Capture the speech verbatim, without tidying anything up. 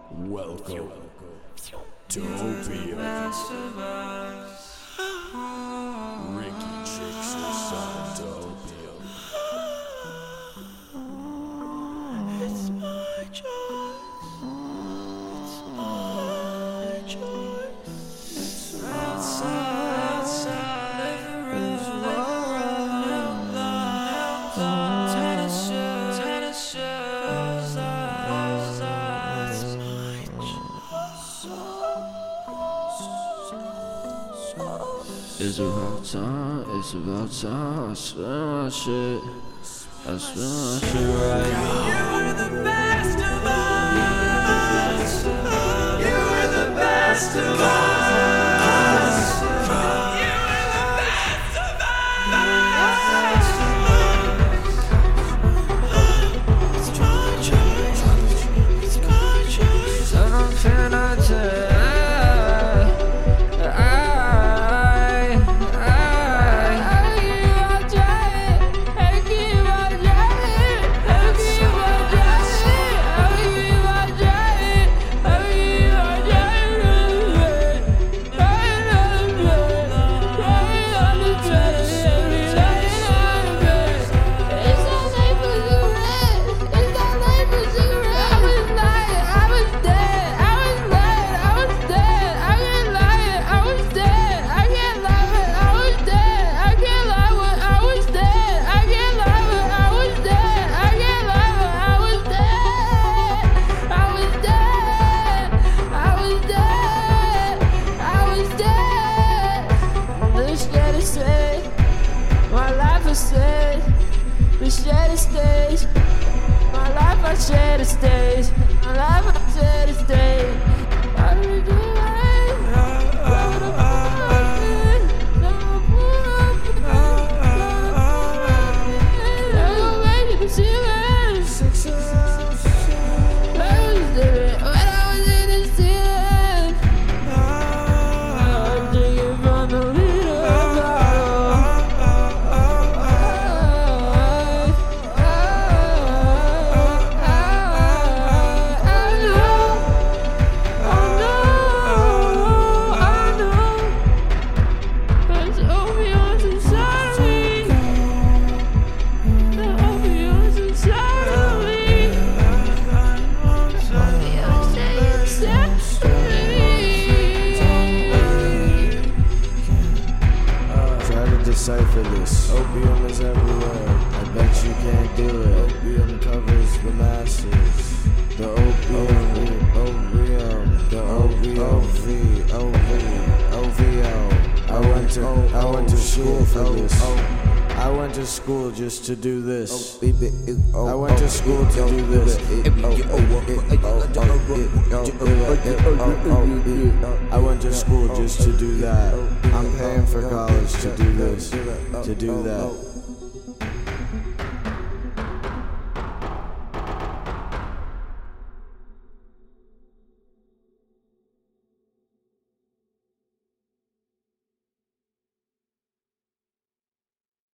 Welcome to Opium. Ricky Chicks your son to Opium. It's my choice. It's my choice. It's outside, outside. Living room, living room, tennis shoes, tennis shoes. Outside, it's my choice. It's about time, it's about time. I swear my shit, I swear my shit right now. You were the best of us. You were the best of us. You were the best of us. It's my choice. It's my choice. I don't feel not to. We share the stage. My life, I share the stage. My life, I share the stage. I really do it. Decipher this. Opium is everywhere. I bet you can't do it. Opium covers the masses. The opium, opium, the O V O V, O V, O V O. I went to, I went to school for this. I went to school just to do this. I went to school to do this. I went to school just to do that. I'm paying for college to do this, to do that.